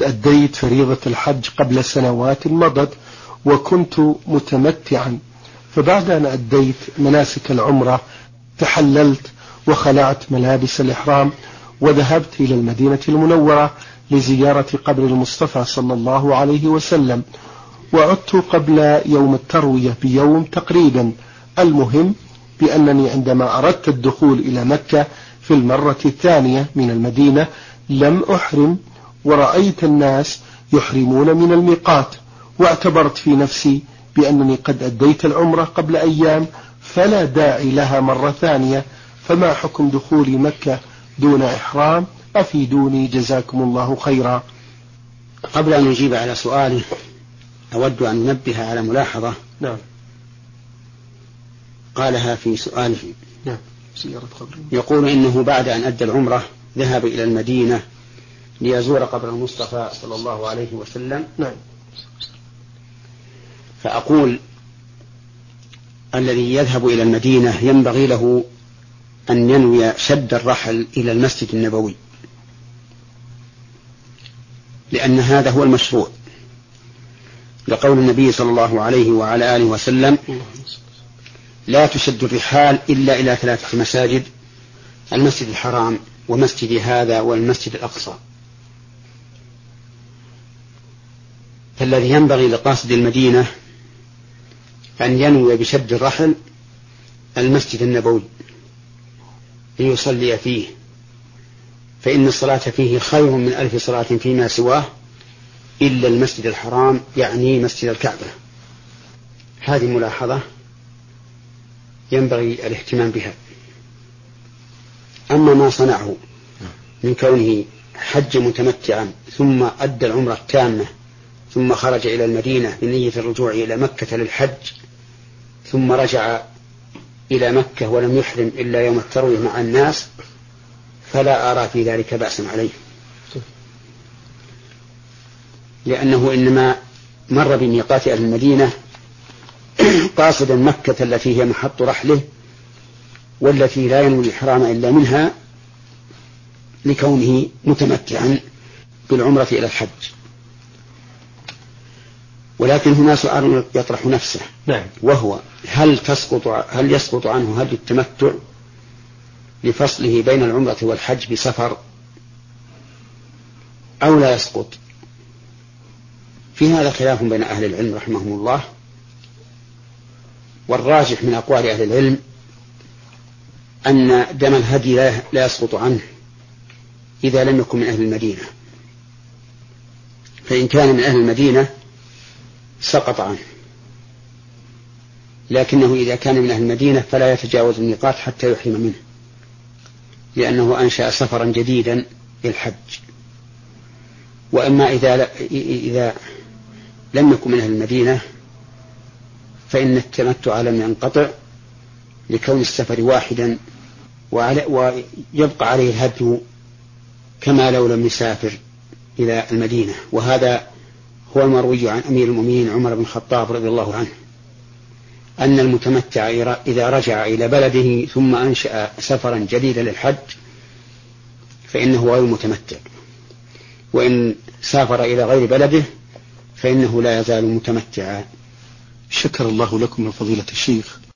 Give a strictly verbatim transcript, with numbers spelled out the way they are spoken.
أديت فريضة الحج قبل سنوات مضت وكنت متمتعا، فبعد أن أديت مناسك العمرة تحللت وخلعت ملابس الإحرام وذهبت إلى المدينة المنورة لزيارة قبر المصطفى صلى الله عليه وسلم، وعدت قبل يوم التروية بيوم تقريبا. المهم بأنني عندما أردت الدخول إلى مكة في المرة الثانية من المدينة لم أحرم، ورأيت الناس يحرمون من الميقات، واعتبرت في نفسي بأنني قد أديت العمرة قبل أيام فلا داعي لها مرة ثانية، فما حكم دخول مكة دون إحرام؟ أفيدوني جزاكم الله خيرا. قبل أن نجيب على سؤاله أود أن ننبه على ملاحظة. نعم. قالها في سؤاله. نعم. زيارة قبر. يقول إنه بعد أن أدى العمرة ذهب إلى المدينة ليزور قبر المصطفى صلى الله عليه وسلم. نعم. فأقول الذي يذهب إلى المدينة ينبغي له أن ينوي شد الرحل إلى المسجد النبوي، لأن هذا هو المشروع، لقول النبي صلى الله عليه وعلى آله وسلم: لا تشد الرحال إلا إلى ثلاثة مساجد: المسجد الحرام ومسجد هذا والمسجد الأقصى. فالذي ينبغي لقاصد المدينة أن ينوي بشد الرحل المسجد النبوي ليصلي فيه، فإن الصلاة فيه خير من ألف صلاة فيما سواه إلا المسجد الحرام، يعني مسجد الكعبة. هذه ملاحظة ينبغي الاهتمام بها. أما ما صنعه من كونه حج متمتعا ثم أدى العمرة التامة ثم خرج إلى المدينة بنية الرجوع إلى مكة للحج ثم رجع إلى مكة ولم يحرم إلا يوم التروية مع الناس، فلا أرى في ذلك بأسا عليه، لأنه إنما مر بميقات أهل المدينة قاصدا مكة التي هي محط رحله والتي لا ينوي الإحرام إلا منها لكونه متمتعا بالعمرة إلى الحج. ولكن هنا سؤال يطرح نفسه، نعم. وهو هل تسقط هل يسقط عنه هدي التمتع لفصله بين العمرة والحج بسفر أو لا يسقط؟ في هذا خلاف بين أهل العلم رحمهم الله، والراجح من أقوال أهل العلم أن دم الهدي لا يسقط عنه إذا لم يكن من أهل المدينة، فإن كان من أهل المدينة سقط عنه، لكنه إذا كان من أهل المدينة فلا يتجاوز الميقات حتى يحرم منه، لأنه أنشأ سفرا جديدا للحج. وأما إذا, إذا لم يكن من أهل المدينة فإن التمتع لم ينقطع لكون السفر واحدا، ويبقى عليه الهدي كما لو لم يسافر إلى المدينة. وهذا هو المروي عن أمير المؤمنين عمر بن الخطاب رضي الله عنه، أن المتمتع إذا رجع إلى بلده ثم أنشأ سفرا جديدا للحج فإنه غير متمتع، وإن سافر إلى غير بلده فإنه لا يزال متمتعا. شكر الله لكم من فضيلة الشيخ.